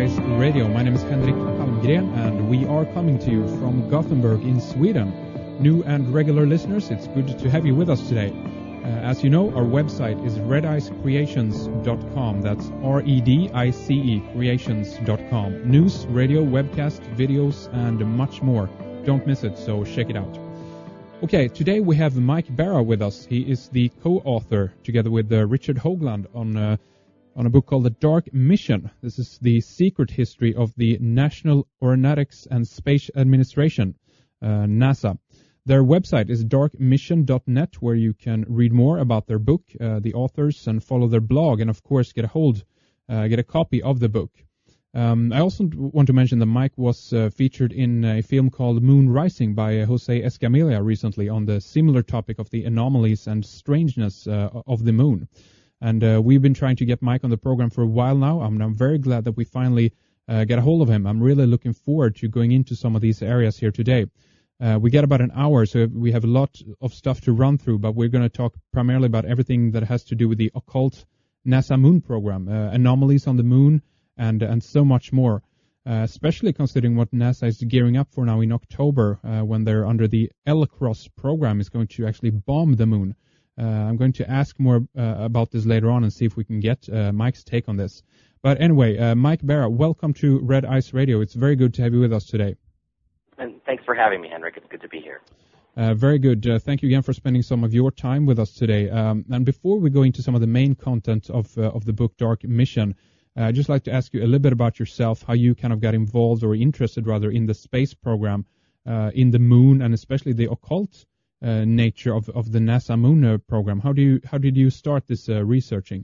Ice Radio. My name is Henrik Palmgren, and we are coming to you from Gothenburg in Sweden. New and regular listeners, it's good to have you with us today. As you know, our website is redicecreations.com. That's REDICE creations.com. News, radio, webcast, videos, and much more. Don't miss it, so check it out. Okay, today we have Mike Barra with us. He is the co-author, together with Richard Hoagland, on a book called The Dark Mission. This is the secret history of the National Aeronautics and Space Administration, NASA. Their website is darkmission.net, where you can read more about their book, the authors, and follow their blog, and of course get a copy of the book. I also want to mention that Mike was featured in a film called Moon Rising by Jose Escamilla recently on the similar topic of the anomalies and strangeness of the moon. And we've been trying to get Mike on the program for a while now. I'm very glad that we finally get a hold of him. I'm really looking forward to going into some of these areas here today. We get about an hour, so we have a lot of stuff to run through, but we're going to talk primarily about everything that has to do with the occult NASA moon program, anomalies on the moon, and so much more, especially considering what NASA is gearing up for now in October, when they're under the L-Cross program is going to actually bomb the moon. I'm going to ask more about this later on and see if we can get Mike's take on this. But anyway, Mike Barra, welcome to Red Ice Radio. It's very good to have you with us today. And thanks for having me, Henrik. It's good to be here. Very good. Thank you again for spending some of your time with us today. And before we go into some of the main content of the book Dark Mission, I'd just like to ask you a little bit about yourself, how you kind of got involved or interested rather in the space program, in the moon, and especially the occult nature of the NASA moon program. How did you start this researching?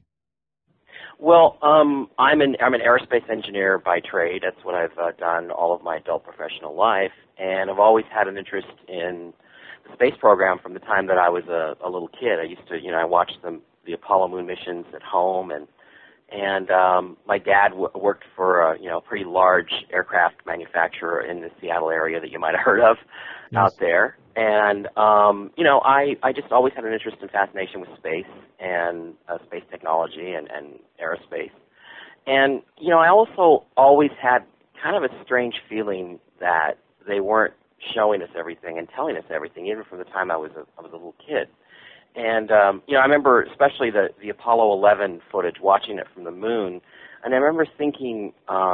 Well, I'm an aerospace engineer by trade. That's what I've done all of my adult professional life, and I've always had an interest in the space program from the time that I was a little kid. I used to, I watched the Apollo moon missions at home, and my dad worked for a pretty large aircraft manufacturer in the Seattle area that you might have heard of. Yes. Out there. And I just always had an interest and fascination with space and space technology and aerospace. And I also always had kind of a strange feeling that they weren't showing us everything and telling us everything, even from the time I was a little kid. And, I remember especially the Apollo 11 footage, watching it from the moon, and I remember thinking,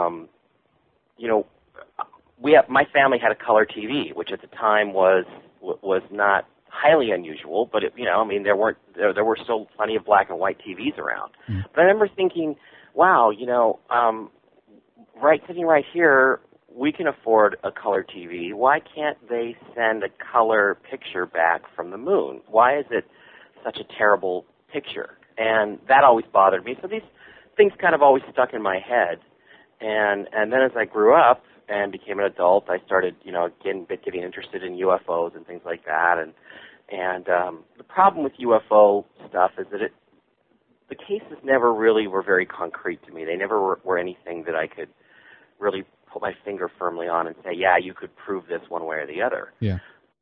my family had a color TV, which at the time was not highly unusual, but there were still plenty of black and white TVs around. Mm. But I remember thinking, wow, sitting right here, we can afford a color TV. Why can't they send a color picture back from the moon? Why is it such a terrible picture? And that always bothered me. So these things kind of always stuck in my head. And then as I grew up and became an adult, I started, getting interested in UFOs and things like that. And the problem with UFO stuff is that the cases never really were very concrete to me. They never were anything that I could really put my finger firmly on and say, yeah, you could prove this one way or the other. Yeah.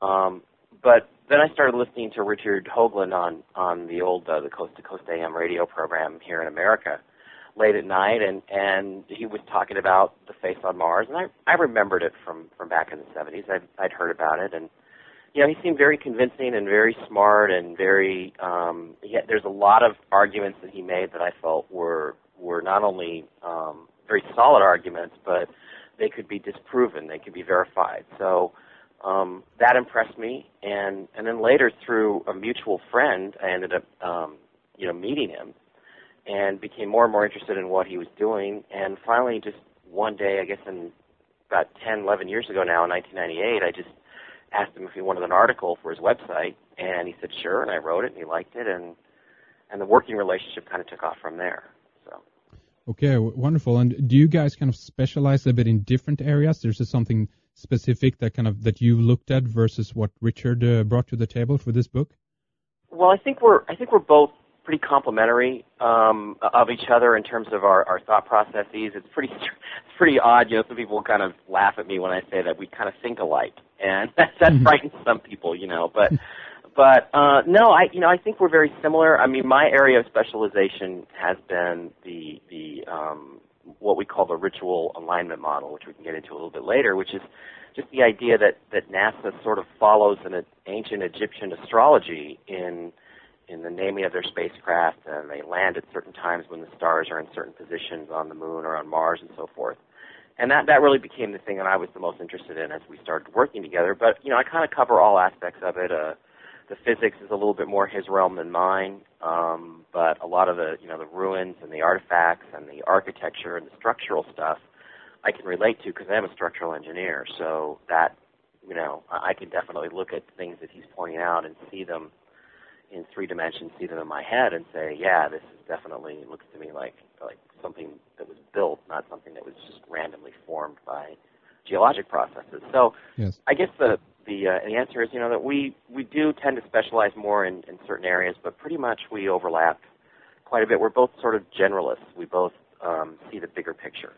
But then I started listening to Richard Hoagland on the old the Coast to Coast AM radio program here in America late at night, and he was talking about the face on Mars, and I remembered it from back in the 70s. I'd heard about it, and he seemed very convincing and very smart and very. There's a lot of arguments that he made that I felt were not only very solid arguments, but they could be disproven, they could be verified. So that impressed me, and then later through a mutual friend, I ended up meeting him and became more and more interested in what he was doing. And finally, just one day, I guess in about 10, 11 years ago now, in 1998, I just asked him if he wanted an article for his website, and he said sure, and I wrote it, and he liked it, and the working relationship kind of took off from there. So. Okay, wonderful. And do you guys kind of specialize a bit in different areas? There's just something specific that you looked at versus what Richard brought to the table for this book? Well, I think we're both pretty complementary of each other in terms of our thought processes. It's pretty odd. Some people kind of laugh at me when I say that we kind of think alike, and that frightens some people. But no, I think we're very similar. I mean, my area of specialization has been the what we call the ritual alignment model, which we can get into a little bit later, which is just the idea that NASA sort of follows an ancient Egyptian astrology in the naming of their spacecraft, and they land at certain times when the stars are in certain positions on the moon or on Mars and so forth. And that really became the thing that I was the most interested in as we started working together. But, I kind of cover all aspects of it. The physics is a little bit more his realm than mine, but a lot of the ruins and the artifacts and the architecture and the structural stuff I can relate to because I am a structural engineer. So that, I can definitely look at things that he's pointing out and see them in 3 dimensions, see them in my head and say, yeah, this is definitely, looks to me like something that was built, not something that was just randomly formed by geologic processes. So yes. I guess the answer is, that we do tend to specialize more in certain areas, but pretty much we overlap quite a bit. We're both sort of generalists. We both see the bigger picture.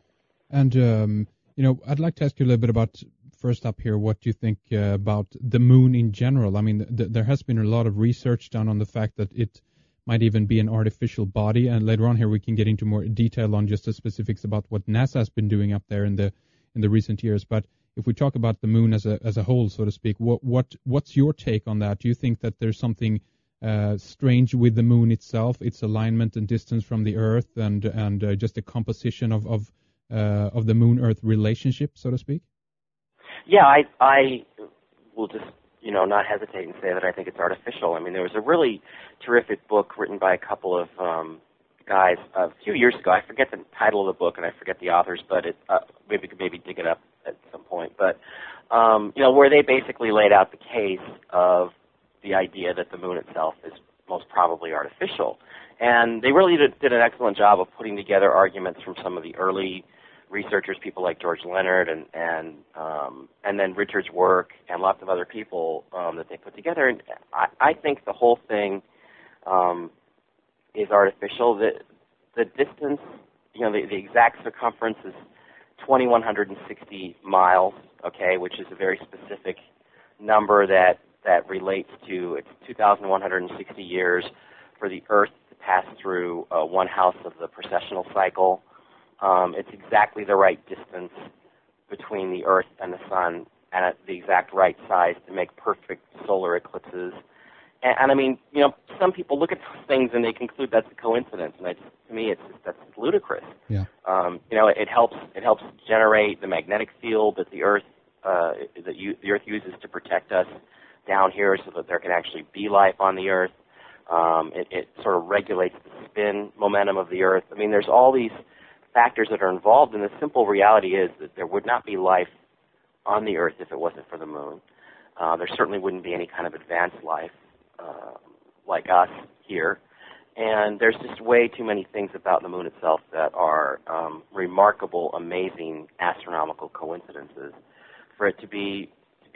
And, I'd like to ask you a little bit about, first up here, what you think about the moon in general. I mean, there has been a lot of research done on the fact that it might even be an artificial body, and later on here we can get into more detail on just the specifics about what NASA has been doing up there in the recent years. But if we talk about the moon as a whole, so to speak, what's your take on that? Do you think that there's something strange with the moon itself, its alignment and distance from the Earth, and just the composition of the Moon-Earth relationship, so to speak? Yeah, I will just not hesitate and say that I think it's artificial. I mean, there was a really terrific book written by a couple of guys a few years ago. I forget the title of the book and I forget the authors, but maybe we could dig it up at some point. But where they basically laid out the case of the idea that the moon itself is most probably artificial, and they really did an excellent job of putting together arguments from some of the early researchers, people like George Leonard and then Richard's work and lots of other people that they put together. And I think the whole thing is artificial. The distance, the exact circumference is 2,160 miles, okay, which is a very specific number that relates to, it's 2,160 years for the Earth to pass through one house of the precessional cycle. It's exactly the right distance between the Earth and the Sun, and at the exact right size to make perfect solar eclipses. And I mean, some people look at those things and they conclude that's a coincidence, and to me, that's ludicrous. Yeah. It helps generate the magnetic field that the Earth uses to protect us down here, so that there can actually be life on the Earth. It sort of regulates the spin momentum of the Earth. I mean, there's all these factors that are involved, and the simple reality is that there would not be life on the Earth if it wasn't for the moon. There certainly wouldn't be any kind of advanced life like us here. And there's just way too many things about the moon itself that are remarkable, amazing, astronomical coincidences for it to be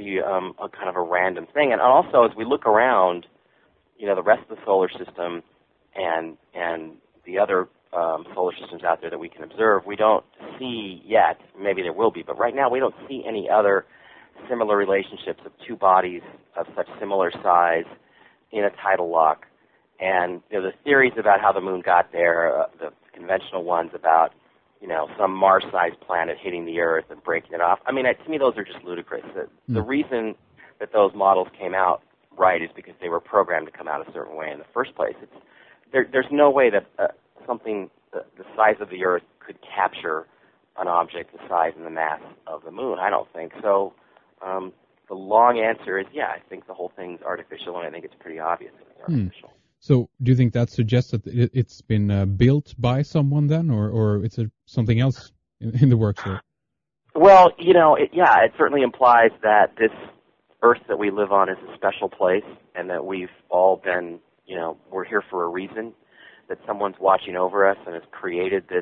a kind of a random thing. And also, as we look around, the rest of the solar system and the other solar systems out there that we can observe, we don't see yet, maybe there will be, but right now we don't see any other similar relationships of two bodies of such similar size in a tidal lock. And the theories about how the moon got there, the conventional ones about some Mars-sized planet hitting the Earth and breaking it off, I mean, to me those are just ludicrous. The reason that those models came out right is because they were programmed to come out a certain way in the first place. There's no way that something the size of the Earth could capture an object the size and the mass of the moon. I don't think so. The long answer is, yeah, I think the whole thing's artificial, and I think it's pretty obvious that it's artificial. So do you think that suggests that it's been built by someone then, or it's something else in the works here? Well, it certainly implies that this Earth that we live on is a special place, and that we've all been, we're here for a reason, that someone's watching over us and has created this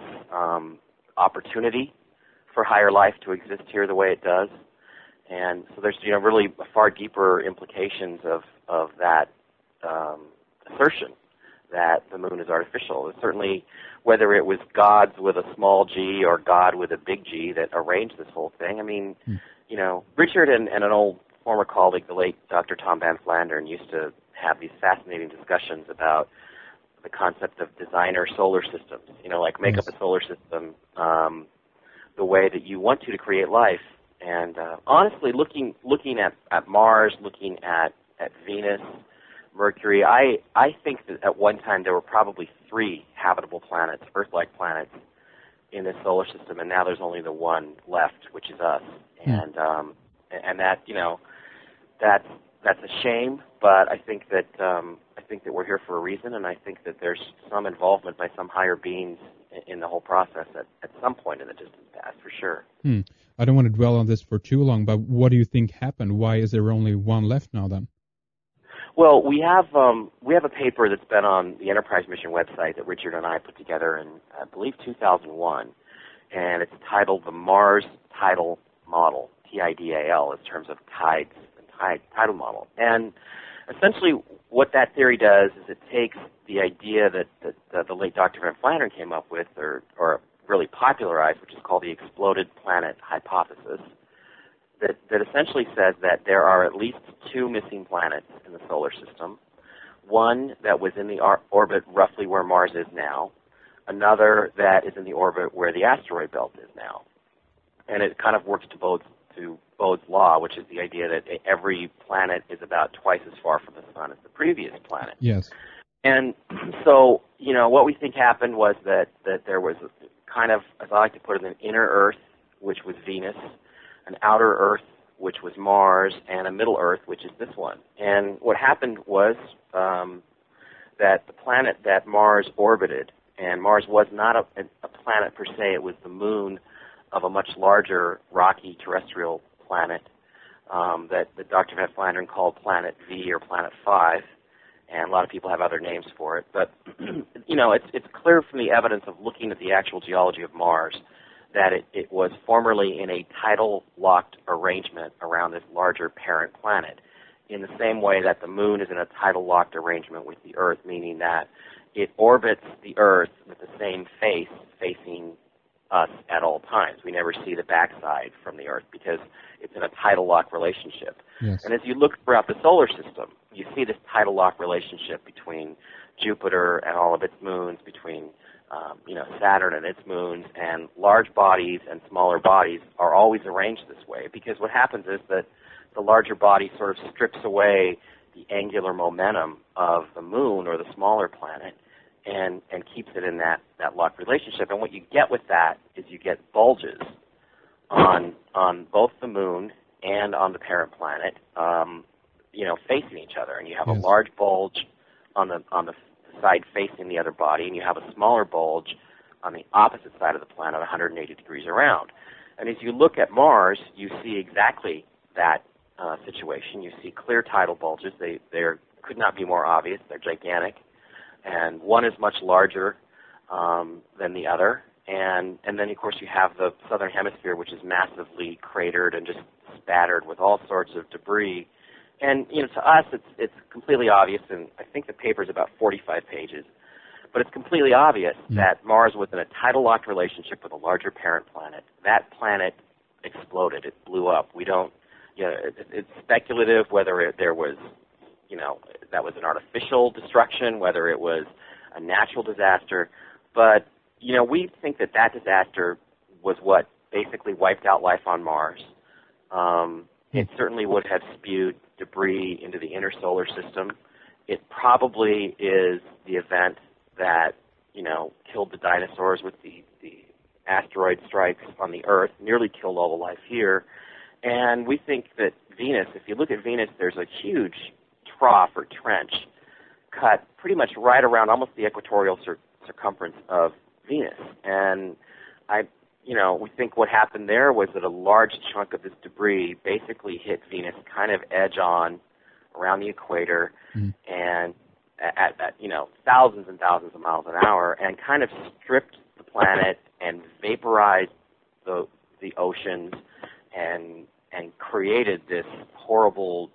opportunity for higher life to exist here the way it does. And so there's, really far deeper implications of that assertion that the moon is artificial. And certainly, whether it was gods with a small g or God with a big G that arranged this whole thing, I mean, Richard and an old former colleague, the late Dr. Tom Van Flandern, used to have these fascinating discussions about the concept of designer solar systems. Like make up a solar system the way that you want to create life. And honestly, looking at Mars, looking at Venus, Mercury, I think that at one time there were probably 3 habitable planets, Earth-like planets, in this solar system, and now there's only the one left, which is us. And that that's a shame, but I think that we're here for a reason, and I think that there's some involvement by some higher beings in the whole process at some point in the distant past, for sure. I don't want to dwell on this for too long, but what do you think happened? Why is there only one left now then? Well, we have a paper that's been on the Enterprise mission website that Richard and I put together in, I believe, 2001, and it's titled The Mars Tidal Model, TIDAL, in terms of tides and tidal model. And essentially what that theory does is it takes the idea that the late Dr. Van Flandern came up with, or really popularized, which is called the exploded planet hypothesis, that essentially says that there are at least 2 missing planets in the solar system, one that was in the orbit roughly where Mars is now, another that is in the orbit where the asteroid belt is now. And it kind of works to Bode's law, which is the idea that every planet is about twice as far from the sun as the previous planet. Yes. And so, what we think happened was that there was kind of, as I like to put it, an inner Earth, which was Venus, an outer Earth, which was Mars, and a middle Earth, which is this one. And what happened was that the planet that Mars orbited, and Mars was not a planet per se, it was the moon of a much larger rocky terrestrial planet that Dr. Van Flandern called Planet V or Planet 5, and a lot of people have other names for it. But, it's clear from the evidence of looking at the actual geology of Mars that it was formerly in a tidal-locked arrangement around this larger parent planet, in the same way that the moon is in a tidal-locked arrangement with the Earth, meaning that it orbits the Earth with the same face facing us at all times. We never see the backside from the Earth because it's in a tidal lock relationship. Yes. And as you look throughout the solar system, you see this tidal lock relationship between Jupiter and all of its moons, between Saturn and its moons, and large bodies and smaller bodies are always arranged this way, because what happens is that the larger body sort of strips away the angular momentum of the moon or the smaller planet and keeps it in that locked relationship. And what you get with that is you get bulges on both the moon and on the parent planet, facing each other. And you have a large bulge on the side facing the other body, and you have a smaller bulge on the opposite side of the planet, 180 degrees around. And as you look at Mars, you see exactly that situation. You see clear tidal bulges. They could not be more obvious. They're gigantic. And one is much larger than the other. And then, of course, you have the southern hemisphere, which is massively cratered and just spattered with all sorts of debris. And, to us, it's completely obvious, and I think the paper is about 45 pages, but it's completely obvious that Mars was in a tidal-locked relationship with a larger parent planet. That planet exploded. It blew up. We don't, it's speculative whether there was, that was an artificial destruction, whether it was a natural disaster, but, we think that disaster was what basically wiped out life on Mars. It certainly would have spewed debris into the inner solar system. It probably is the event that, killed the dinosaurs with the asteroid strikes on the Earth, nearly killed all the life here. And we think that Venus, if you look at Venus, there's a huge trough or trench cut pretty much right around almost the equatorial circumference of Venus. And we think what happened there was that a large chunk of this debris basically hit Venus kind of edge on around the equator and at thousands and thousands of miles an hour, and kind of stripped the planet and vaporized the oceans and created this horrible,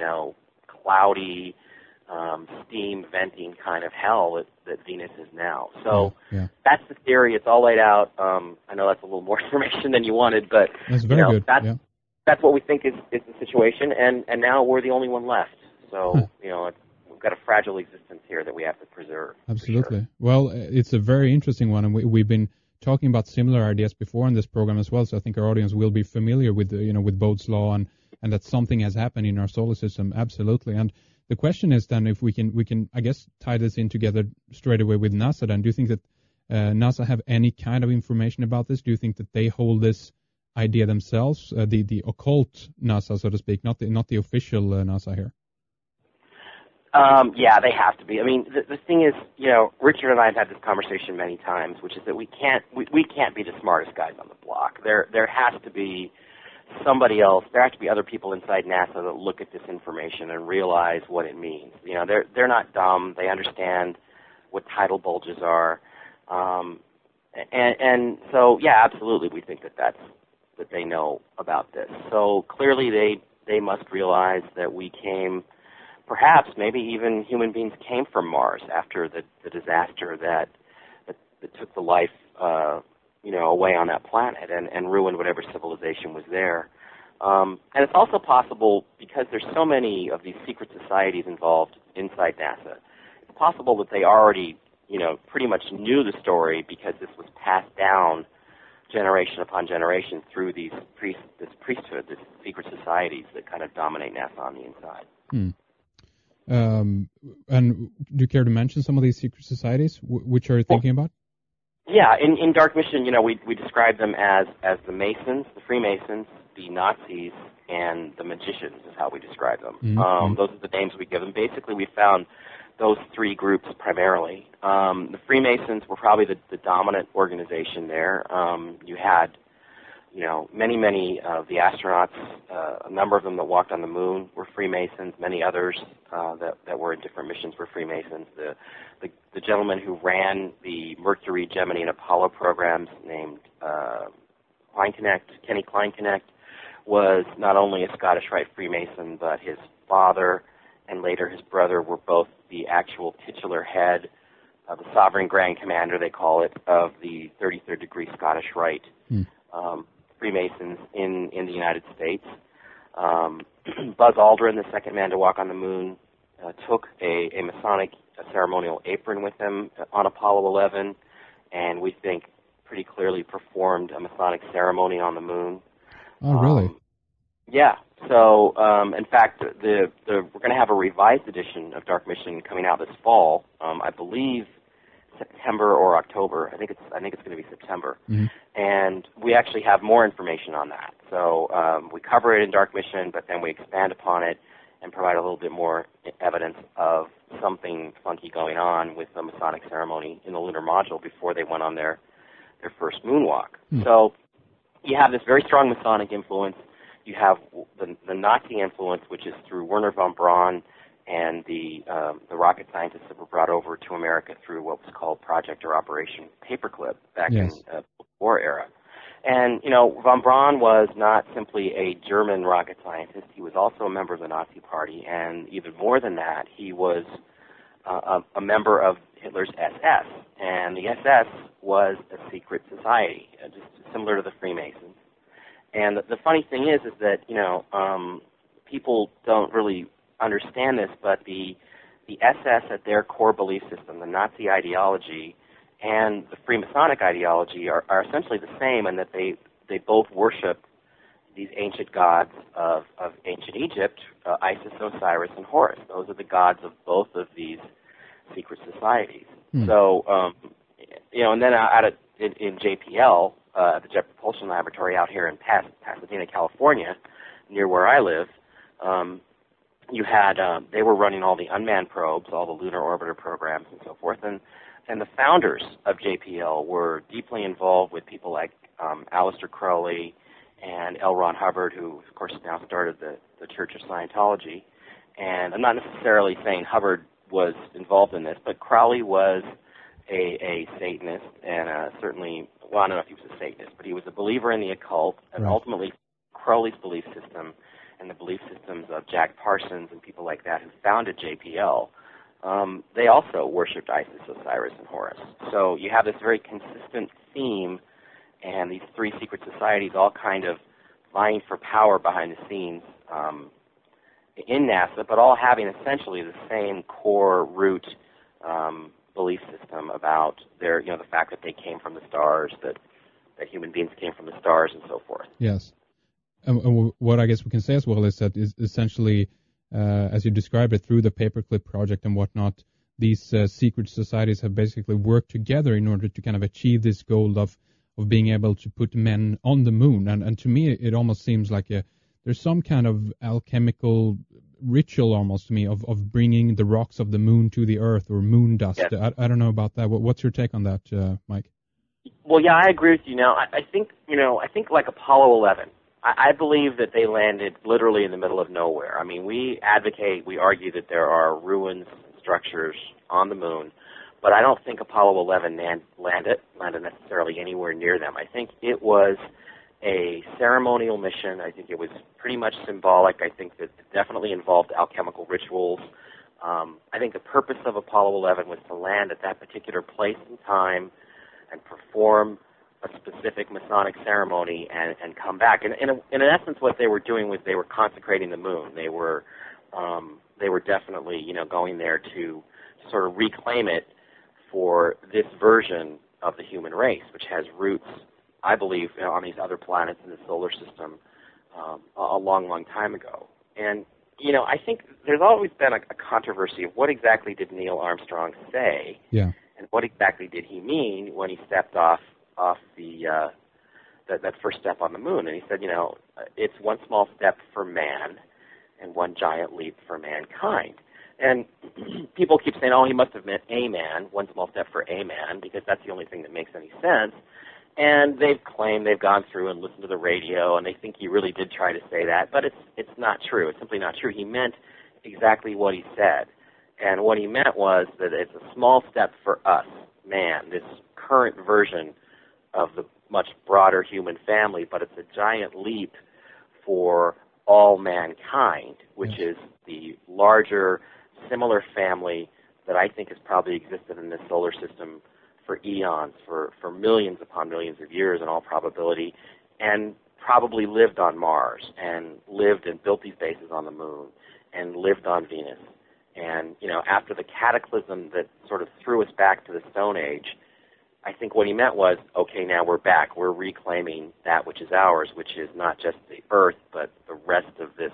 cloudy, steam venting kind of hell that Venus is now. So that's the theory. It's all laid out. I know that's a little more information than you wanted, but that's very good. That's what we think is the situation, and now we're the only one left. So we've got a fragile existence here that we have to preserve. Absolutely. Sure. Well, it's a very interesting one, and we've been talking about similar ideas before in this program as well. So I think our audience will be familiar with with Bode's law and that something has happened in our solar system. Absolutely. And the question is then if we can I guess tie this in together straight away with NASA. Then do you think that NASA have any kind of information about this? Do you think that they hold this idea themselves, the occult NASA, so to speak, not the official NASA here? Yeah, they have to be. I mean, the thing is, Richard and I have had this conversation many times, which is that we can't be the smartest guys on the block. There has to be somebody else. There have to be other people inside NASA that look at this information and realize what it means. They're not dumb. They understand what tidal bulges are, and so yeah, absolutely, we think that they know about this. So clearly, they must realize that we came. Perhaps, maybe even human beings came from Mars after the disaster that took the life, away on that planet and ruined whatever civilization was there. And it's also possible, because there's so many of these secret societies involved inside NASA, it's possible that they already, pretty much knew the story because this was passed down generation upon generation through this priesthood, these secret societies that kind of dominate NASA on the inside. And do you care to mention some of these secret societies? Which are you thinking about? Yeah, in Dark Mission, we describe them as the Masons, the Freemasons, the Nazis, and the Magicians is how we describe them. Mm-hmm. Those are the names we give them. Basically, we found those three groups primarily. The Freemasons were probably the dominant organization there. You had many of the astronauts, a number of them that walked on the moon were Freemasons. Many others that were in different missions were Freemasons. The gentleman who ran the Mercury, Gemini, and Apollo programs, named Kenny Kleinknecht, was not only a Scottish Rite Freemason, but his father and later his brother were both the actual titular head of the Sovereign Grand Commander, they call it, of the 33rd degree Scottish Rite. Freemasons in the United States. Buzz Aldrin, the second man to walk on the moon, took a Masonic ceremonial apron with him on Apollo 11, and we think pretty clearly performed a Masonic ceremony on the moon. Oh, really? Yeah. So, in fact, we're going to have a revised edition of Dark Mission coming out this fall. I believe September or October. I think it's going to be September. Mm-hmm. And we actually have more information on that. So we cover it in Dark Mission, but then we expand upon it and provide a little bit more evidence of something funky going on with the Masonic ceremony in the lunar module before they went on their first moonwalk. Mm-hmm. So you have this very strong Masonic influence. You have the Nazi influence, which is through Wernher von Braun and the rocket scientists that were brought over to America through what was called Project or Operation Paperclip back in the war era. And, von Braun was not simply a German rocket scientist. He was also a member of the Nazi Party, and even more than that, he was a member of Hitler's SS. And the SS was a secret society, just similar to the Freemasons. And the funny thing is that, people don't really understand this, but the SS at their core belief system, the Nazi ideology, and the Freemasonic ideology are essentially the same in that they both worship these ancient gods of ancient Egypt, Isis, Osiris, and Horus. Those are the gods of both of these secret societies. So, and then in JPL, the Jet Propulsion Laboratory out here in Pasadena, California, near where I live, you had they were running all the unmanned probes, all the lunar orbiter programs, and so forth, and the founders of JPL were deeply involved with people like Aleister Crowley and L. Ron Hubbard, who of course now started the Church of Scientology. And I'm not necessarily saying Hubbard was involved in this, but Crowley was a Satanist, and certainly, well, I don't know if he was a Satanist, but he was a believer in the occult, and ultimately Crowley's belief system and the belief systems of Jack Parsons and people like that who founded JPL, they also worshipped Isis, Osiris, and Horus. So you have this very consistent theme, and these three secret societies all kind of vying for power behind the scenes. in NASA, but all having essentially the same core root belief system about their, the fact that they came from the stars, that human beings came from the stars, and so forth. Yes. And what I guess we can say as well is that is essentially, as you described it, through the Paperclip project and whatnot, these secret societies have basically worked together in order to kind of achieve this goal of being able to put men on the moon. And to me, it almost seems like there's some kind of alchemical ritual almost to me of bringing the rocks of the moon to the Earth, or moon dust. Yes. I don't know about that. What's your take on that, Mike? Well, yeah, I agree with you. Now, I think like Apollo 11. I believe that they landed literally in the middle of nowhere. I mean, we argue that there are ruins, structures on the moon, but I don't think Apollo 11 landed necessarily anywhere near them. I think it was a ceremonial mission. I think it was pretty much symbolic. I think that it definitely involved alchemical rituals. I think the purpose of Apollo 11 was to land at that particular place and time and perform a specific Masonic ceremony and come back. And in essence, what they were doing was they were consecrating the moon. They were definitely, going there to sort of reclaim it for this version of the human race, which has roots, I believe, on these other planets in the solar system a long, long time ago. And, I think there's always been a controversy of what exactly did Neil Armstrong say, yeah, and what exactly did he mean when he stepped off that first step on the moon. And he said, it's one small step for man and one giant leap for mankind. And people keep saying, he must have meant a man, one small step for a man, because that's the only thing that makes any sense. And they've claimed they've gone through and listened to the radio, and they think he really did try to say that, but it's not true. It's simply not true. He meant exactly what he said. And what he meant was that it's a small step for us, man, this current version of the much broader human family, but it's a giant leap for all mankind, which is the larger, similar family that I think has probably existed in this solar system for eons, for millions upon millions of years in all probability, and probably lived on Mars, and lived and built these bases on the moon, and lived on Venus. And, after the cataclysm that sort of threw us back to the Stone Age, I think what he meant was, okay, now we're back. We're reclaiming that which is ours, which is not just the Earth, but the rest of this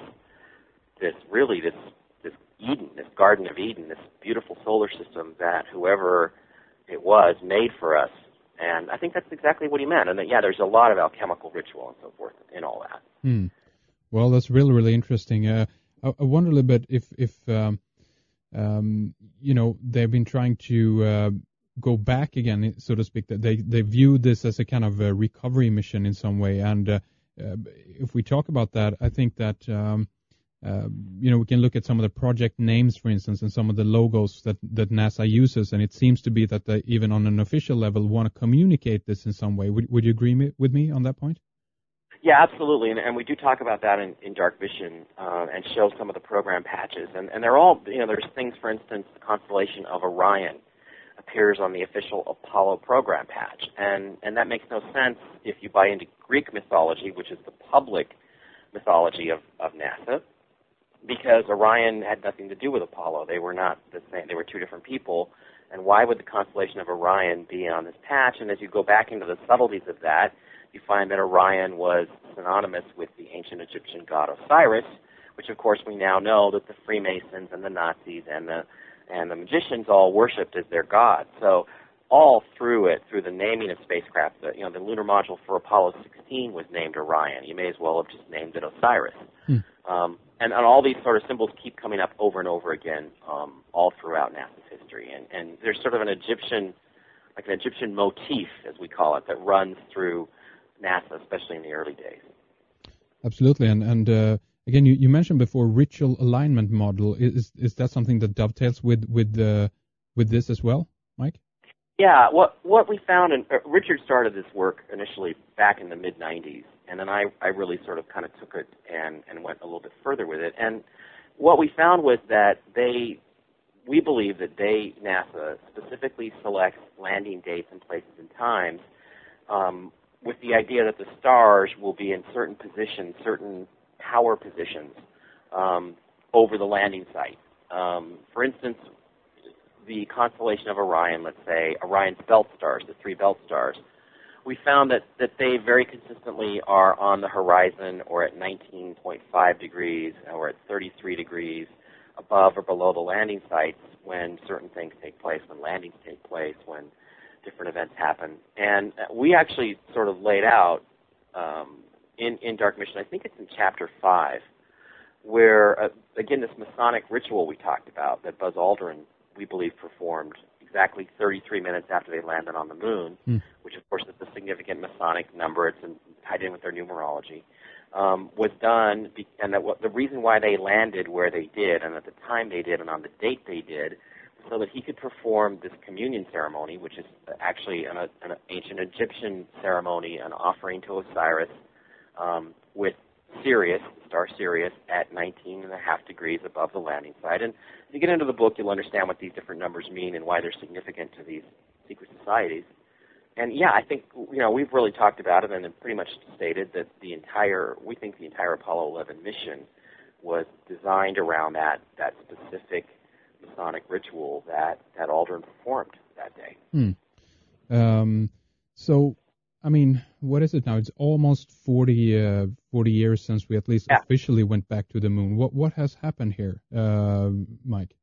Eden, this Garden of Eden, this beautiful solar system that whoever it was made for us. And I think that's exactly what he meant. And that, there's a lot of alchemical ritual and so forth in all that. Well, that's really, really interesting. I wonder a little bit if they've been trying to go back again, so to speak, that they view this as a kind of a recovery mission in some way. And if we talk about that, I think that we can look at some of the project names, for instance, and some of the logos that NASA uses, and it seems to be that they, even on an official level, want to communicate this in some way. Would you agree with me on that point? Yeah, absolutely, and we do talk about that in Dark Vision and show some of the program patches, and they're all, there's things, for instance, the constellation of Orion appears on the official Apollo program patch, and that makes no sense if you buy into Greek mythology, which is the public mythology of NASA, because Orion had nothing to do with Apollo. They were not the same. They were two different people, and why would the constellation of Orion be on this patch? And as you go back into the subtleties of that, you find that Orion was synonymous with the ancient Egyptian god Osiris, which of course we now know that the Freemasons and the Nazis and the magicians all worshipped as their god. So all through the naming of spacecraft, the lunar module for Apollo 16 was named Orion. You may as well have just named it Osiris. And all these sort of symbols keep coming up over and over again all throughout NASA's history. And there's sort of an Egyptian motif, as we call it, that runs through NASA, especially in the early days. Absolutely. And again, you mentioned before ritual alignment model. Is that something that dovetails with this as well, Mike? Yeah. What we found, and Richard started this work initially back in the mid-'90s, and then I really sort of kind of took it and went a little bit further with it. And what we found was that we believe that NASA specifically selects landing dates and places and times with the idea that the stars will be in certain positions, certain power positions, over the landing site. For instance, the constellation of Orion, let's say, Orion's belt stars, the 3 belt stars, we found that they very consistently are on the horizon or at 19.5 degrees or at 33 degrees above or below the landing sites when certain things take place, when landings take place, when different events happen. And we actually sort of laid out in Dark Mission, I think it's in Chapter 5, where, again, this Masonic ritual we talked about that Buzz Aldrin, we believe, performed exactly 33 minutes after they landed on the moon, which, of course, is a significant Masonic number. It's tied in with their numerology, was done, and that the reason why they landed where they did and at the time they did and on the date they did, so that he could perform this communion ceremony, which is actually an ancient Egyptian ceremony, an offering to Osiris, with Sirius, star Sirius, at 19.5 degrees above the landing site. And if you get into the book, you'll understand what these different numbers mean and why they're significant to these secret societies. And yeah, I think, we've really talked about it and pretty much stated that we think the entire Apollo 11 mission was designed around that specific Masonic ritual that Aldrin performed that day. So, I mean, what is it now? It's almost 40 years since we at least officially went back to the moon. What has happened here, Mike?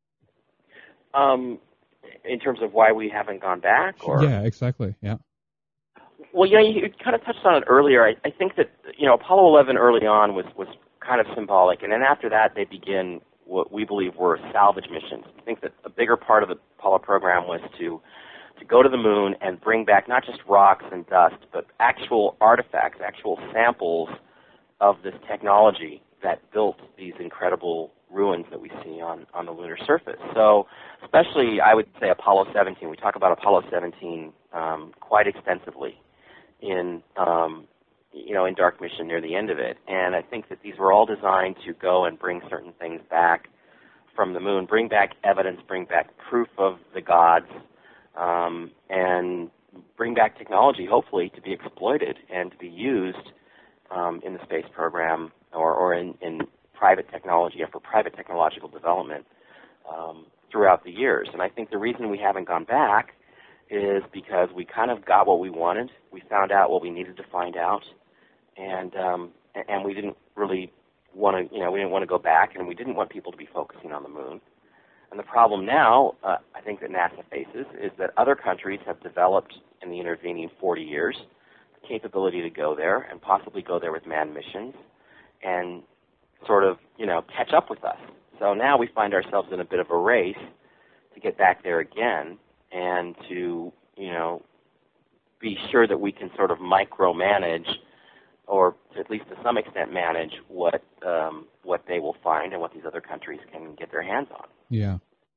In terms of why we haven't gone back? Or? Yeah, exactly, yeah. Well, you kind of touched on it earlier. I think that, Apollo 11 early on was kind of symbolic, and then after that they begin what we believe were salvage missions. I think that a bigger part of the Apollo program was to go to the moon and bring back not just rocks and dust, but actual artifacts, actual samples of this technology that built these incredible ruins that we see on the lunar surface. So especially, I would say, Apollo 17. We talk about Apollo 17 quite extensively in Dark Mission near the end of it. And I think that these were all designed to go and bring certain things back from the moon, bring back evidence, bring back proof of the gods, and bring back technology, hopefully, to be exploited and to be used in the space program or in private technology or for private technological development throughout the years. And I think the reason we haven't gone back is because we kind of got what we wanted. We found out what we needed to find out, and we didn't really want to, we didn't want to go back, and we didn't want people to be focusing on the moon. And the problem now, I think that NASA faces, is that other countries have developed in the intervening 40 years the capability to go there and possibly go there with manned missions and sort of, catch up with us. So now we find ourselves in a bit of a race to get back there again and to, be sure that we can sort of micromanage or at least to some extent manage what they will find and what these other countries can get their hands on. Yeah.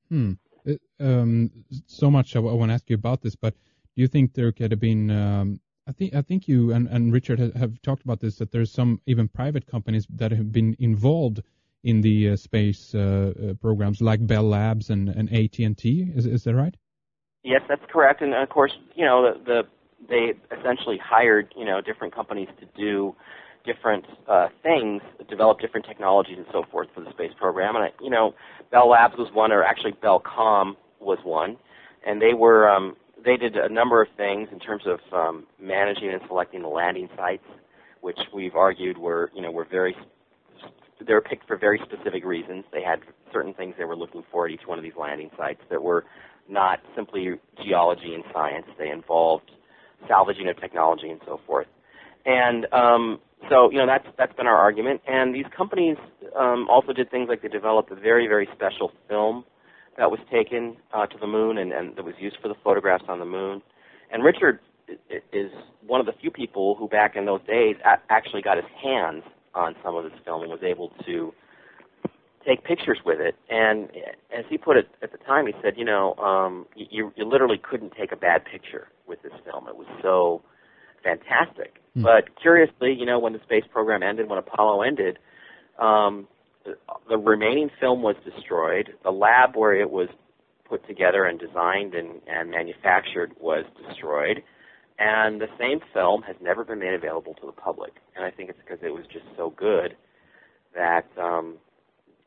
So much I want to ask you about this, but do you think there could have been? I think you and Richard have talked about this, that there's some even private companies that have been involved in the space programs, like Bell Labs and AT&T. Is that right? Yes, that's correct. And of course, they essentially hired different companies to do different things, develop different technologies and so forth for the space program. And Bell Labs was one, or actually Bellcom was one, and they did a number of things in terms of managing and selecting the landing sites, which we've argued were they were picked for very specific reasons. They had certain things they were looking for at each one of these landing sites that were not simply geology and science. They involved salvaging of technology and so forth. And so that's been our argument. And these companies also did things like they developed a very, very special film that was taken to the moon and that was used for the photographs on the moon. And Richard is one of the few people who back in those days actually got his hands on some of this film and was able to take pictures with it. And as he put it at the time, he said, you literally couldn't take a bad picture with this film. It was so fantastic. But curiously, when the space program ended, when Apollo ended, the remaining film was destroyed. The lab where it was put together and designed and manufactured was destroyed. And the same film has never been made available to the public. And I think it's because it was just so good that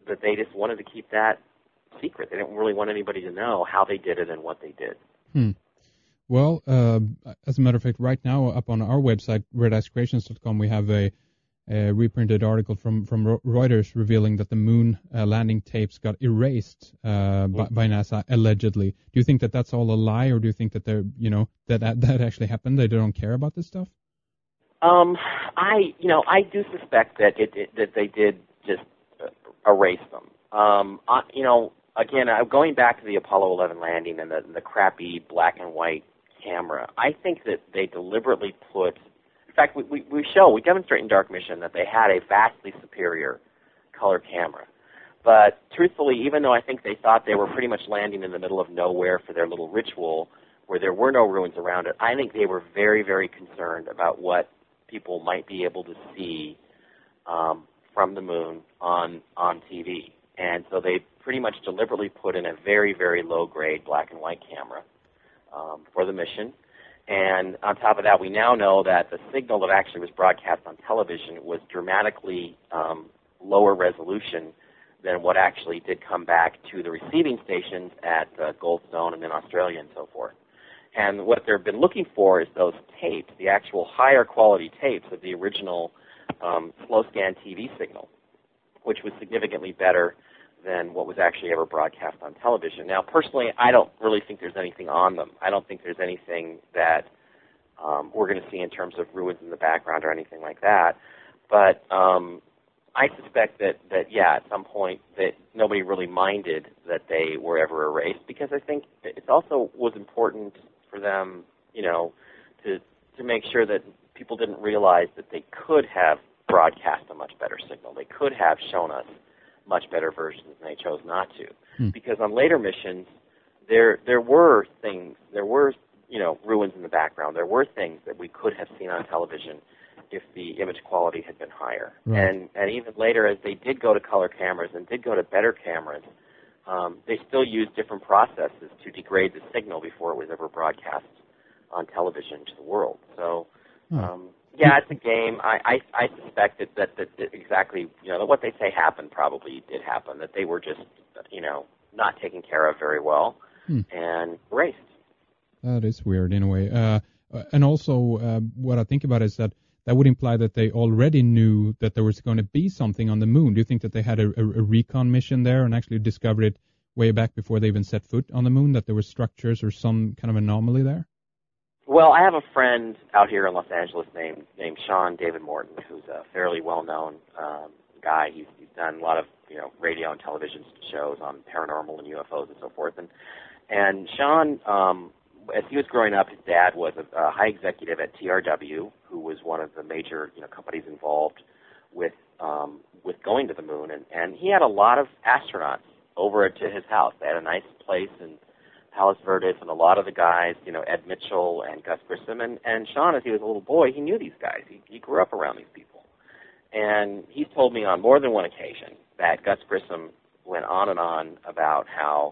that they just wanted to keep that secret. They didn't really want anybody to know how they did it and what they did. Well, as a matter of fact, right now up on our website, redicecreations.com, we have a reprinted article from Reuters revealing that the moon landing tapes got erased by NASA allegedly. Do you think that that's all a lie, or do you think that that actually happened? They don't care about this stuff? I do suspect that that they did just erase them. Again, going back to the Apollo 11 landing and the crappy black and white camera, I think that they deliberately put. In fact, we demonstrate in Dark Mission that they had a vastly superior color camera. But truthfully, even though I think they thought they were pretty much landing in the middle of nowhere for their little ritual, where there were no ruins around it, I think they were very, very concerned about what people might be able to see from the moon on TV. And so they pretty much deliberately put in a very, very low-grade black and white camera for the mission. And on top of that, we now know that the signal that actually was broadcast on television was dramatically lower resolution than what actually did come back to the receiving stations at Goldstone and in Australia and so forth. And what they've been looking for is those tapes, the actual higher quality tapes of the original slow scan TV signal, which was significantly better than what was actually ever broadcast on television. Now, personally, I don't really think there's anything on them. I don't think there's anything that we're going to see in terms of ruins in the background or anything like that. But I suspect that at some point that nobody really minded that they were ever erased, because I think it also was important for them, to make sure that people didn't realize that they could have broadcast a much better signal. They could have shown us much better versions, and they chose not to. Because on later missions, there were things, ruins in the background. There were things that we could have seen on television if the image quality had been higher. Right. And even later, as they did go to color cameras and did go to better cameras, they still used different processes to degrade the signal before it was ever broadcast on television to the world. So, it's a game. I suspect that exactly, that what they say happened probably did happen, that they were just, not taken care of very well and erased. That is weird in a way. And also, what I think about is that would imply that they already knew that there was going to be something on the moon. Do you think that they had a recon mission there and actually discovered it way back before they even set foot on the moon, that there were structures or some kind of anomaly there? Well, I have a friend out here in Los Angeles named Sean David Morton, who's a fairly well-known guy. He's done a lot of radio and television shows on paranormal and UFOs and so forth. And Sean, as he was growing up, his dad was a high executive at TRW, who was one of the major companies involved with going to the moon, and he had a lot of astronauts over to his house. They had a nice place in Palos Verdes, and a lot of the guys, Ed Mitchell and Gus Grissom, and Sean, as he was a little boy, he knew these guys. He grew up around these people. And he's told me on more than one occasion that Gus Grissom went on and on about how,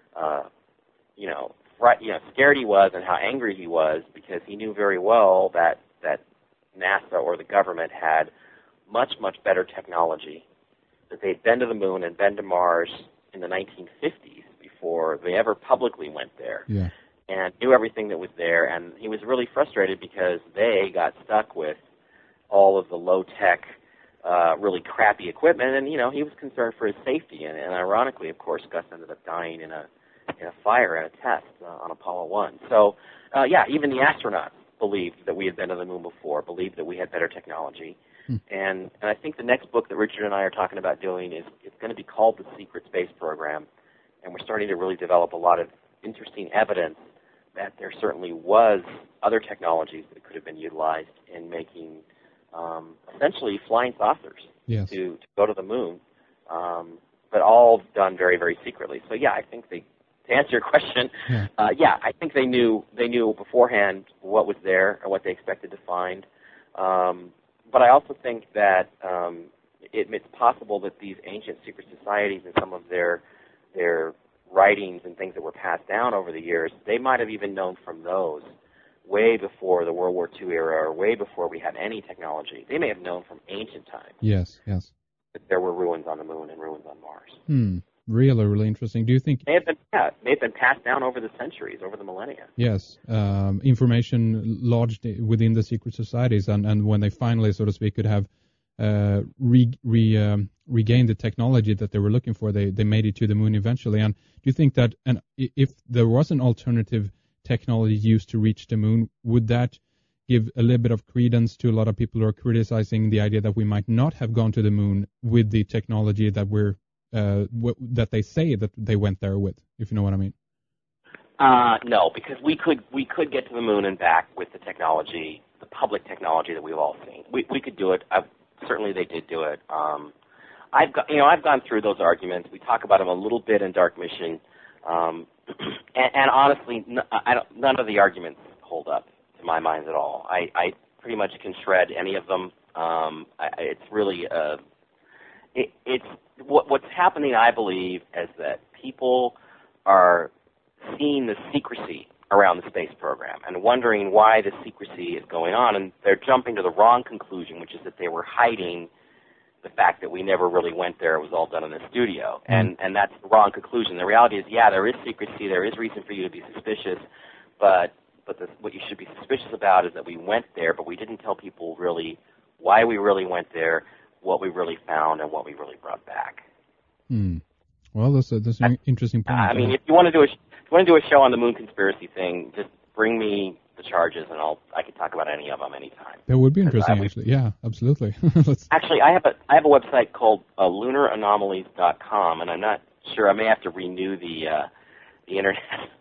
scared he was and how angry he was, because he knew very well that NASA or the government had much, much better technology, that they'd been to the moon and been to Mars in the 1950s before they ever publicly went there, and knew everything that was there. And he was really frustrated because they got stuck with all of the low-tech, really crappy equipment, and, he was concerned for his safety. And ironically, of course, Gus ended up dying in a fire at a test on Apollo 1. So, even the astronauts believed that we had been to the moon before, believed that we had better technology. And I think the next book that Richard and I are talking about doing it's going to be called The Secret Space Program, and we're starting to really develop a lot of interesting evidence that there certainly was other technologies that could have been utilized in making essentially flying saucers to go to the moon, but all done very, very secretly. So, I think to answer your question, I think they knew beforehand what was there and what they expected to find. But I also think that it's possible that these ancient secret societies and some of their writings and things that were passed down over the years, they might have even known from those way before the World War II era or way before we had any technology. They may have known from ancient times. Yes. that there were ruins on the moon and ruins on Mars. Really, really interesting. Do you think they've been passed down over the centuries, over the millennia? Yes, information lodged within the secret societies, and when they finally, so to speak, could have regained the technology that they were looking for, they made it to the moon eventually. And do you think that, and if there was an alternative technology used to reach the moon, would that give a little bit of credence to a lot of people who are criticizing the idea that we might not have gone to the moon with the technology that that they say that they went there with, if you know what I mean? No, because we could get to the moon and back with the technology, the public technology that we've all seen. We could do it. Certainly, they did do it. I've gone through those arguments. We talk about them a little bit in Dark Mission, and honestly, none of the arguments hold up to my mind at all. I pretty much can shred any of them. It's really it's what's happening, I believe, is that people are seeing the secrecy around the space program and wondering why the secrecy is going on, and they're jumping to the wrong conclusion, which is that they were hiding the fact that we never really went there. It was all done in the studio, and that's the wrong conclusion. The reality is, yeah, there is secrecy, there is reason for you to be suspicious, but what you should be suspicious about is that we went there, but we didn't tell people really why we really went there, what we really found, and what we really brought back. Well, that's an interesting point. I mean, if you want to do a show on the moon conspiracy thing, just bring me the charges, and I can talk about any of them anytime. That would be interesting, actually. Yeah, absolutely. Actually, I have a website called lunaranomalies.com, and I'm not sure. I may have to renew the internet,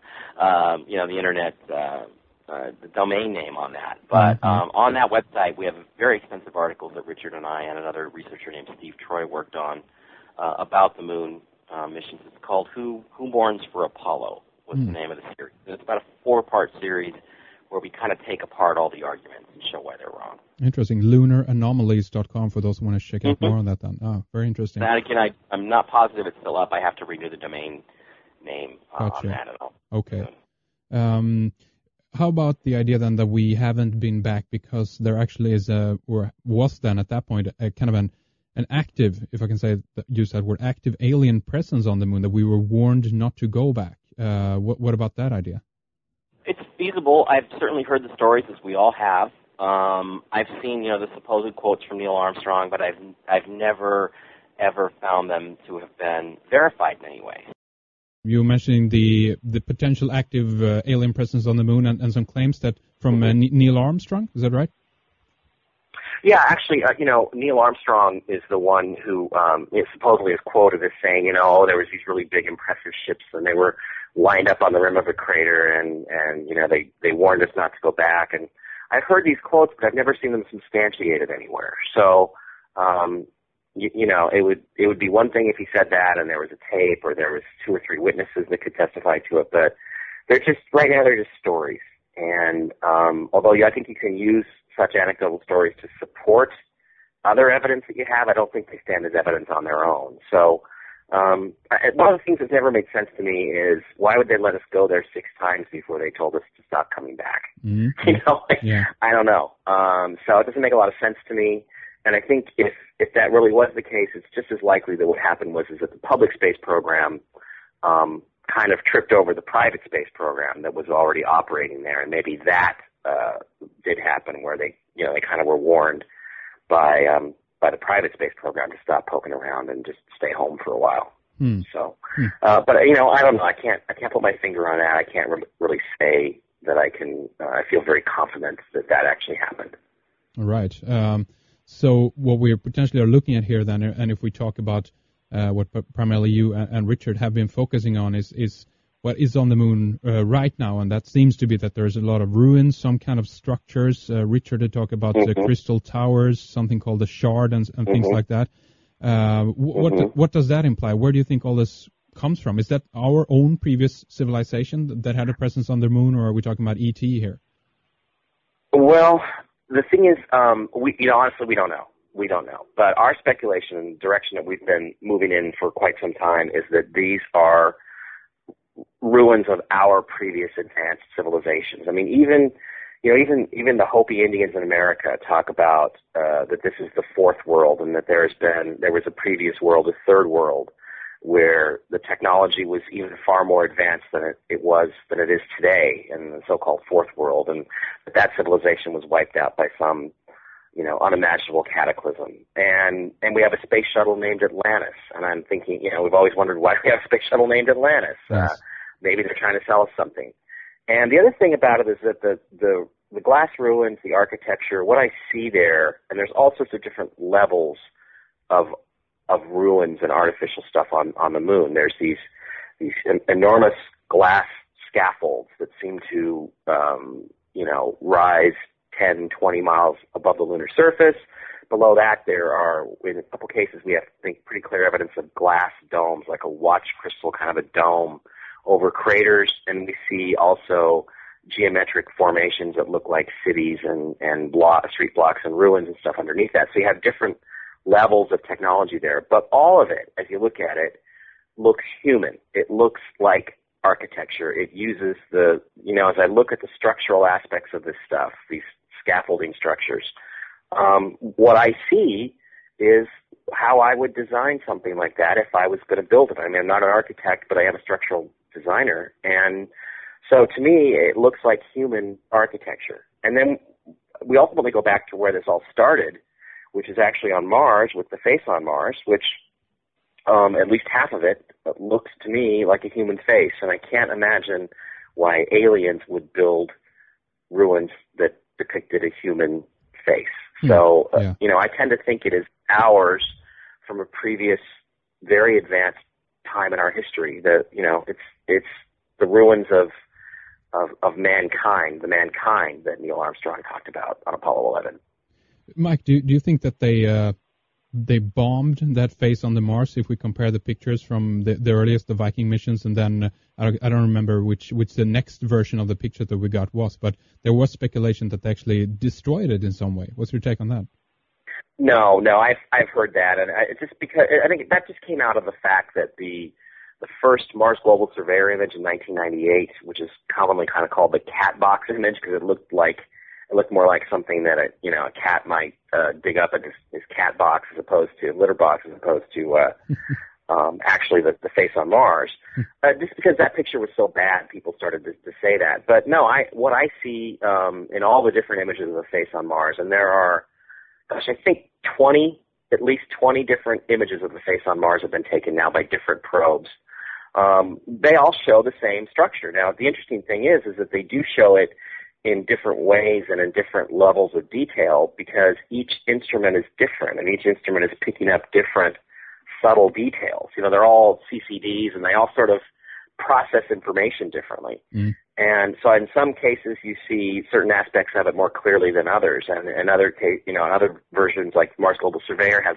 the domain name on that. But on that website, we have very extensive articles that Richard and I and another researcher named Steve Troy worked on about the moon missions. It's called Who Mourns for Apollo was the name of the series. And it's about a 4-part series where we kind of take apart all the arguments and show why they're wrong. Interesting. Lunaranomalies.com for those who want to check out more on that then. Oh, very interesting. That again, I'm not positive it's still up. I have to renew the domain name on that and all. Okay. How about the idea then that we haven't been back because there actually is or was then at that point a kind of an active, if I can use that word, active alien presence on the moon, that we were warned not to go back. What about that idea? It's feasible. I've certainly heard the stories, as we all have. I've seen, the supposed quotes from Neil Armstrong, but I've never ever found them to have been verified in any way. You were mentioning the potential active alien presence on the moon and some claims that from Neil Armstrong. Is that right? Yeah, actually, Neil Armstrong is the one who supposedly is quoted as saying, there was these really big, impressive ships, and they were lined up on the rim of a crater, and they warned us not to go back. And I've heard these quotes, but I've never seen them substantiated anywhere. So, it would be one thing if he said that, and there was a tape, or there was 2 or 3 witnesses that could testify to it. But they're just stories. And although I think you can use such anecdotal stories to support other evidence that you have, I don't think they stand as evidence on their own. So one of the things that's never made sense to me is why would they let us go there 6 times before they told us to stop coming back? I don't know. So it doesn't make a lot of sense to me. And I think if that really was the case, it's just as likely that what happened is that the public space program kind of tripped over the private space program that was already operating there, and maybe that did happen where they kind of were warned by the private space program to stop poking around and just stay home for a while. So, but I don't know. I can't put my finger on that. I can't really say that I can. I feel very confident that actually happened. All right. So what we potentially are looking at here then, and if we talk about what primarily you and Richard have been focusing on is what is on the moon right now, and that seems to be that there's a lot of ruins, some kind of structures. Richard had talked about the crystal towers, something called the shard, and things like that. What does that imply? Where do you think all this comes from? Is that our own previous civilization that had a presence on the moon, or are we talking about ET here? Well, the thing is, honestly, we don't know. We don't know. But our speculation and the direction that we've been moving in for quite some time is that these are ruins of our previous advanced civilizations. I mean, even even the Hopi Indians in America talk about that this is the fourth world, and that there was a previous world, a third world, where the technology was even far more advanced than it is today in the so-called fourth world, and that civilization was wiped out by some unimaginable cataclysm. And we have a space shuttle named Atlantis, and I'm thinking, we've always wondered why we have a space shuttle named Atlantis. Yes. Maybe they're trying to sell us something. And the other thing about it is that the glass ruins, the architecture, what I see there, and there's all sorts of different levels of ruins and artificial stuff on the moon. There's these enormous glass scaffolds that seem to rise 10, 20 miles above the lunar surface. Below that, there are, in a couple cases, we have, I think, pretty clear evidence of glass domes, like a watch crystal kind of a dome over craters, and we see also geometric formations that look like cities and street blocks and ruins and stuff underneath that. So you have different levels of technology there, but all of it, as you look at it, looks human. It looks like architecture. It uses as I look at the structural aspects of this stuff, these scaffolding structures, what I see is how I would design something like that if I was going to build it. I mean, I'm not an architect, but I am a structural designer. And so to me, it looks like human architecture. And then we ultimately go back to where this all started, which is actually on Mars with the face on Mars, which at least half of it looks to me like a human face. And I can't imagine why aliens would build ruins that depicted a human face. So, I tend to think it is ours from a previous, very advanced time in our history. It's the ruins of mankind, the mankind that Neil Armstrong talked about on Apollo 11. Mike, do you think that they bombed that face on the Mars? If we compare the pictures from the earliest, the Viking missions, and then I don't remember which the next version of the picture that we got was, but there was speculation that they actually destroyed it in some way. What's your take on that? No, I've heard that, and it's just because I think that just came out of the fact that the first Mars Global Surveyor image in 1998, which is commonly kind of called the cat box image because it looked more like something that a cat might dig up in his cat box as opposed to litter box, as opposed to actually the face on Mars. Just because that picture was so bad, people started to say that. But no, what I see in all the different images of the face on Mars, and there are, I think at least 20 different images of the face on Mars have been taken now by different probes. They all show the same structure. Now, the interesting thing is that they do show it in different ways and in different levels of detail because each instrument is different and each instrument is picking up different subtle details. They're all CCDs and they all sort of process information differently. Mm. And so in some cases you see certain aspects of it more clearly than others. And in other versions like Mars Global Surveyor has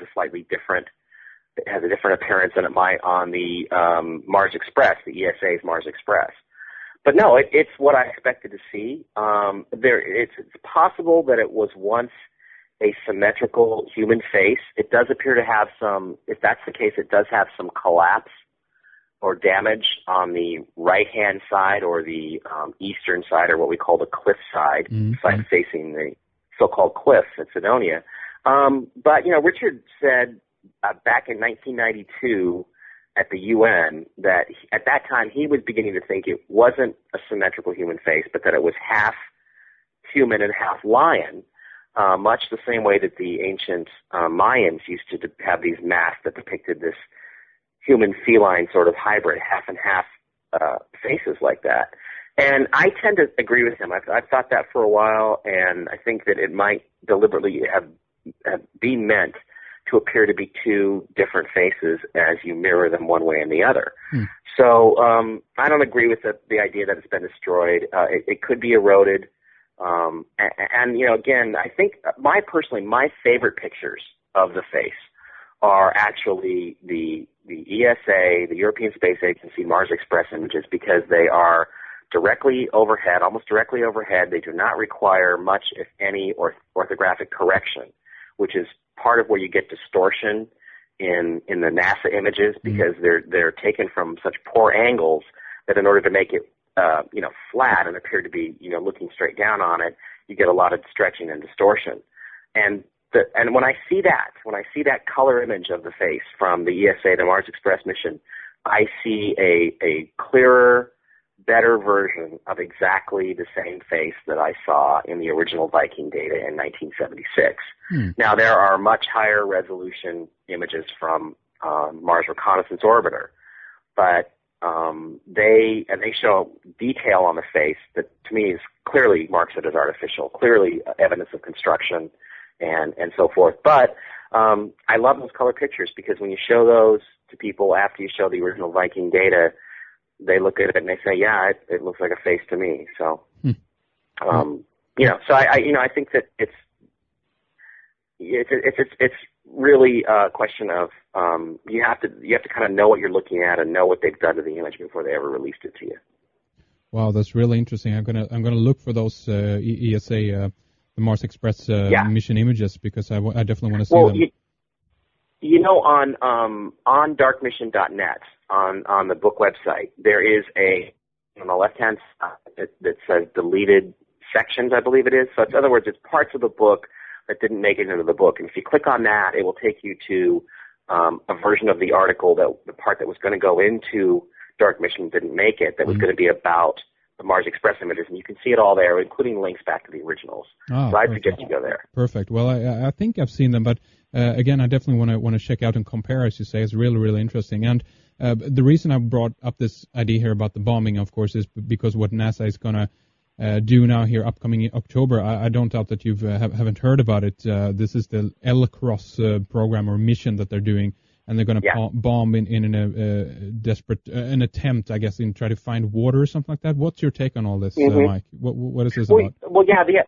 a different appearance than it might on the Mars Express, the ESA's Mars Express. But no, it's what I expected to see. It's possible that it was once a symmetrical human face. It does appear to have if that's the case, it does have some collapse or damage on the right-hand side or the eastern side, or what we call the cliff side, side facing the so-called cliffs at Cydonia. But, Richard said back in 1992 at the UN that at that time he was beginning to think it wasn't a symmetrical human face, but that it was half human and half lion, much the same way that the ancient Mayans used to have these masks that depicted this human feline sort of hybrid, half and half faces like that. And I tend to agree with him. I've thought that for a while, and I think that it might deliberately have been meant to appear to be two different faces as you mirror them one way and the other. So I don't agree with the idea that it's been destroyed. It could be eroded. And again, I think my favorite pictures of the face are actually the ESA, the European Space Agency Mars Express images, because they are directly overhead, almost directly overhead. They do not require much, if any, orthographic correction, which is part of where you get distortion in the NASA images, because they're taken from such poor angles that in order to make it flat and appear to be looking straight down on it, you get a lot of stretching and distortion. And when I see that color image of the face from the ESA, the Mars Express mission, I see a clearer, better version of exactly the same face that I saw in the original Viking data in 1976. Now, there are much higher resolution images from Mars Reconnaissance Orbiter, but they show detail on the face that to me is clearly marks it as artificial, clearly evidence of construction and so forth. But I love those color pictures because when you show those to people after you show the original Viking data, they look at it and they say, yeah, it looks like a face to me. So, so I think that it's really a question of you have to kind of know what you're looking at and know what they've done to the image before they ever released it to you. Wow, that's really interesting. I'm gonna look for those ESA the Mars Express mission images because I definitely want to see them. On darkmission.net on the book website there is on the left hand side that says deleted sections, I believe it is. So in other words, it's parts of the book that didn't make it into the book. And if you click on that, it will take you to a version of the article the part that was going to go into Dark Mission didn't make it, that was going to be about the Mars Express images, and you can see it all there, including links back to the originals. So I'd suggest you go there. Perfect. Well, I think I've seen them, but again, I definitely want to check out and compare, as you say. It's really, really interesting. And the reason I brought up this idea here about the bombing, of course, is because what NASA is going to do now here upcoming October. I don't doubt that you haven't heard about it. This is the LCROSS program or mission that they're doing, and they're going to bomb in a desperate an attempt, I guess, in try to find water or something like that. What's your take on all this, Mike? What is this about? Well,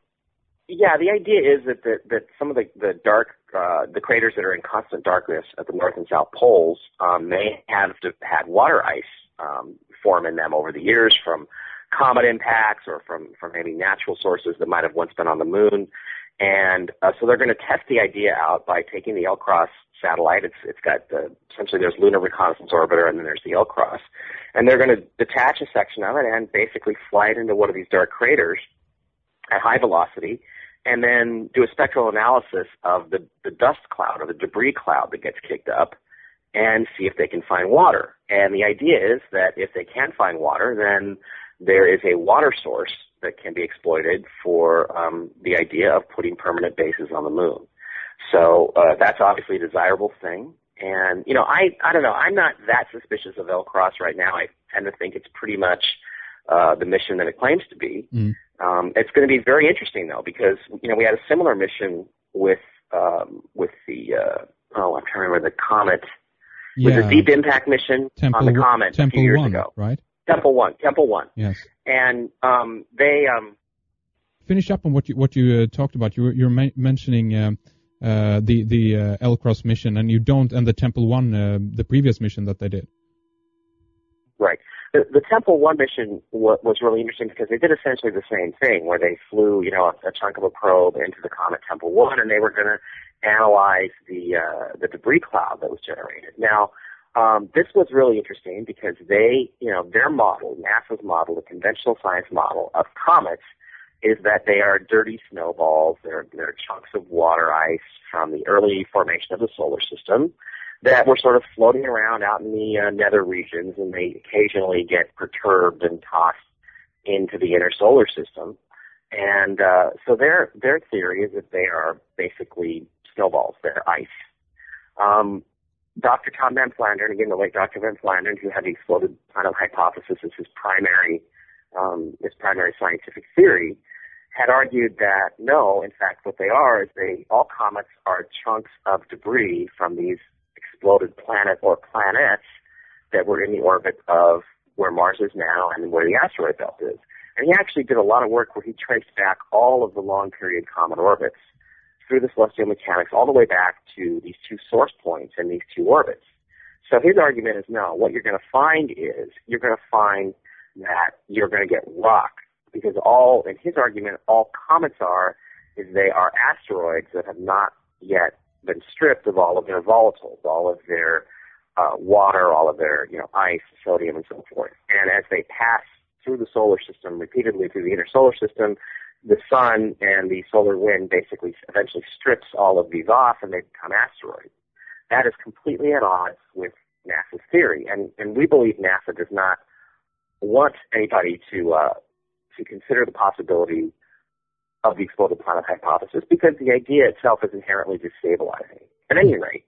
the idea is that some of the dark the craters that are in constant darkness at the north and south poles may have had water ice form in them over the years from comet impacts or from maybe natural sources that might have once been on the moon. And so they're going to test the idea out by taking the LCROSS satellite. It's got essentially there's Lunar Reconnaissance Orbiter and then there's the LCROSS. And they're going to detach a section of it and basically fly it into one of these dark craters at high velocity and then do a spectral analysis of the dust cloud or the debris cloud that gets kicked up and see if they can find water. And the idea is that if they can find water, then there is a water source that can be exploited for the idea of putting permanent bases on the moon. So that's obviously a desirable thing. And, I don't know. I'm not that suspicious of LCROSS right now. I tend to think it's pretty much the mission that it claims to be. It's going to be very interesting, though, because, we had a similar mission with the, I'm trying to remember the comet. It was a deep impact mission on the comet a few years ago. Right? Temple One. Yes. And they finish up on what you talked about. You're mentioning the LCROSS mission, and the Temple One, the previous mission that they did. Right. The Temple One mission was really interesting because they did essentially the same thing, where they flew, a chunk of a probe into the comet Temple One, and they were going to analyze the debris cloud that was generated. Now, this was really interesting because their model, NASA's model, the conventional science model of comets, is that they are dirty snowballs. They're chunks of water ice from the early formation of the solar system that were sort of floating around out in the nether regions, and they occasionally get perturbed and tossed into the inner solar system. And so their theory is that they are basically snowballs. They're ice. Dr. Tom Van Flandern, again, the late Dr. Van Flandern, who had the exploded planet hypothesis as his primary scientific theory, had argued that no, in fact, what they are is all comets are chunks of debris from these exploded planet or planets that were in the orbit of where Mars is now and where the asteroid belt is. And he actually did a lot of work where he traced back all of the long period comet orbits through the celestial mechanics all the way back to these two source points and these two orbits. So his argument is no, what you're going to find that you're going to get rock, because in his argument, all comets is they are asteroids that have not yet been stripped of all of their volatiles, all of their water, all of their ice, sodium, and so forth. And as they pass through the solar system repeatedly through the inner solar system, the sun and the solar wind basically eventually strips all of these off and they become asteroids. That is completely at odds with NASA's theory, and we believe NASA does not want anybody to consider the possibility of the exploded planet hypothesis because the idea itself is inherently destabilizing. At any rate,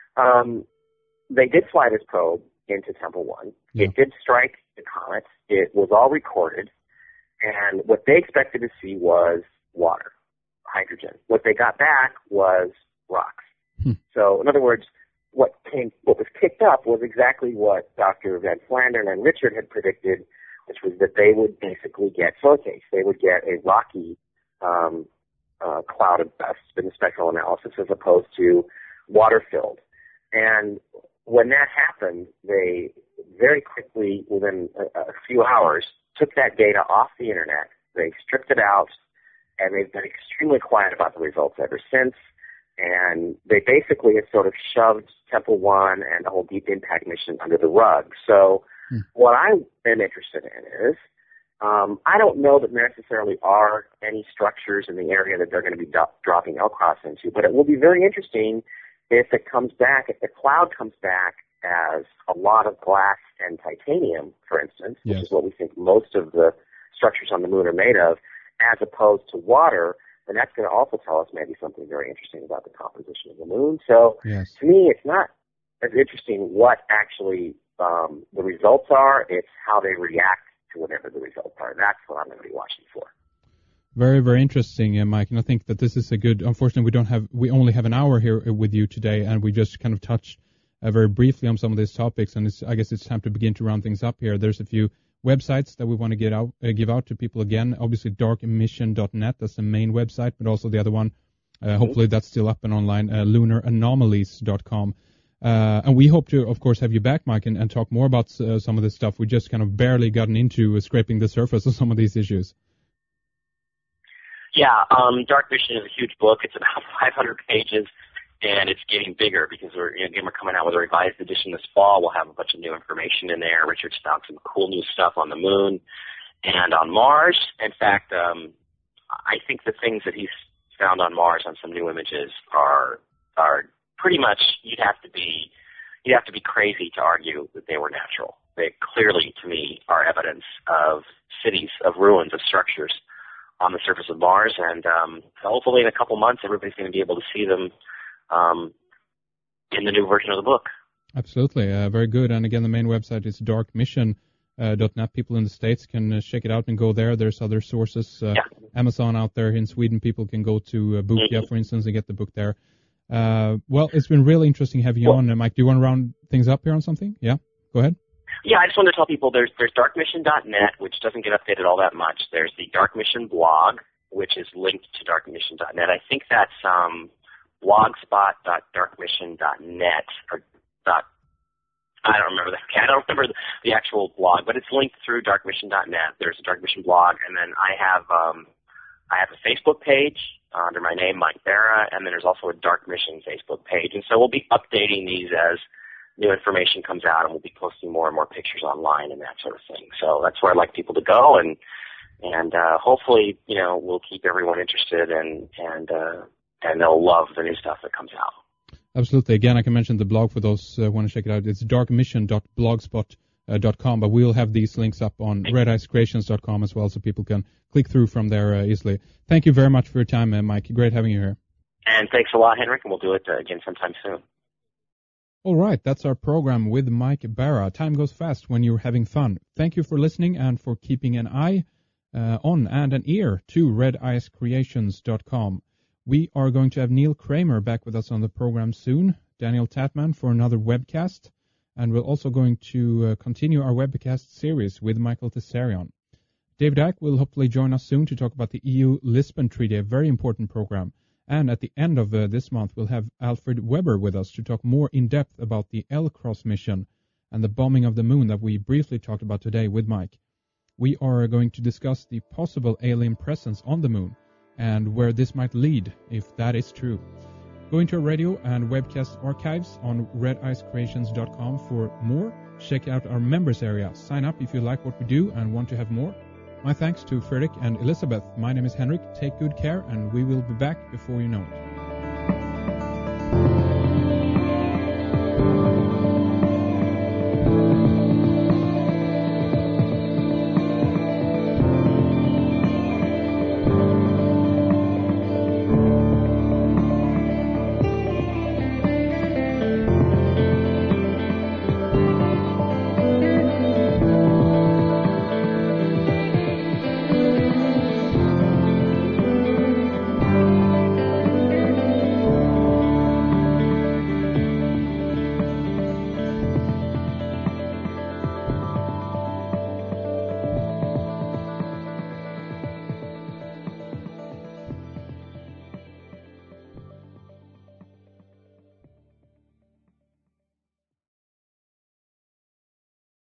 they did fly this probe into Temple 1. Yeah. It did strike the comet. It was all recorded, and what they expected to see was water, hydrogen. What they got back was rocks. So, in other words, what was picked up was exactly what Dr. Van Flandern and Richard had predicted, which was that they would basically get silicates. They would get a rocky cloud of dust in the spectral analysis as opposed to water-filled. And when that happened, they very quickly, within a few hours, took that data off the internet. They stripped it out, and they've been extremely quiet about the results ever since. And they basically have sort of shoved Temple 1 and the whole Deep Impact mission under the rug. So what I am interested in is, I don't know that there necessarily are any structures in the area that they're going to be dropping L-Cross into, but it will be very interesting if it comes back, if the cloud comes back as a lot of glass and titanium, for instance, which is what we think most of the structures on the moon are made of, as opposed to water, then that's going to also tell us maybe something very interesting about the composition of the moon. So to me, it's not as interesting what actually the results are. It's how they react to whatever the results are. That's what I'm going to be watching for. Very, very interesting, Mike. And I think that this is a good, unfortunately, we only have an hour here with you today, and we just kind of touched very briefly on some of these topics. And I guess it's time to begin to round things up here. There's a few websites that we want to give out to people again. Obviously, darkmission.net, that's the main website, but also the other one, hopefully that's still up and online, lunaranomalies.com. And we hope to, of course, have you back, Mike, and talk more about some of this stuff. We just kind of barely gotten into scraping the surface of some of these issues. Yeah, Dark Mission is a huge book. It's about 500 pages, and it's getting bigger because we're coming out with a revised edition this fall. We'll have a bunch of new information in there. Richard's found some cool new stuff on the moon and on Mars. In fact, I think the things that he's found on Mars on some new images are pretty much you'd have to be crazy to argue that they were natural. They clearly, to me, are evidence of cities, of ruins, of structures on the surface of Mars, and hopefully in a couple months everybody's going to be able to see them in the new version of the book. Absolutely, very good. And again, the main website is darkmission.net. People in the States can check it out and go there. There's other sources. Amazon out there in Sweden, people can go to Bookya, for instance, and get the book there. Well, it's been really interesting having you on, Mike. Do you want to round things up here on something? Yeah, go ahead. Yeah, I just wanted to tell people there's darkmission.net, which doesn't get updated all that much. There's the Dark Mission blog, which is linked to darkmission.net. I think that's blogspot.darkmission.net or I don't remember that. I don't remember the actual blog, but it's linked through darkmission.net. There's a Dark Mission blog, and then I have a Facebook page under my name, Mike Barra, and then there's also a Dark Mission Facebook page. And so we'll be updating these as new information comes out, and we'll be posting more and more pictures online and that sort of thing. So that's where I'd like people to go, and hopefully, we'll keep everyone interested, and they'll love the new stuff that comes out. Absolutely. Again, I can mention the blog for those who want to check it out. It's darkmission.blogspot.com, but we'll have these links up on redicecreations.com as well, so people can click through from there easily. Thank you very much for your time, Mike. Great having you here. And thanks a lot, Henrik, and we'll do it again sometime soon. All right, that's our program with Mike Barra. Time goes fast when you're having fun. Thank you for listening and for keeping an eye on and an ear to redicecreations.com. We are going to have Neil Kramer back with us on the program soon, Daniel Tatman for another webcast, and we're also going to continue our webcast series with Michael Tessarion. David Icke will hopefully join us soon to talk about the EU-Lisbon Treaty, a very important program. And at the end of this month, we'll have Alfred Weber with us to talk more in depth about the L-Cross mission and the bombing of the moon that we briefly talked about today with Mike. We are going to discuss the possible alien presence on the moon and where this might lead, if that is true. Go into our radio and webcast archives on redicecreations.com for more. Check out our members area. Sign up if you like what we do and want to have more. My thanks to Fredrik and Elizabeth. My name is Henrik. Take good care, and we will be back before you know it.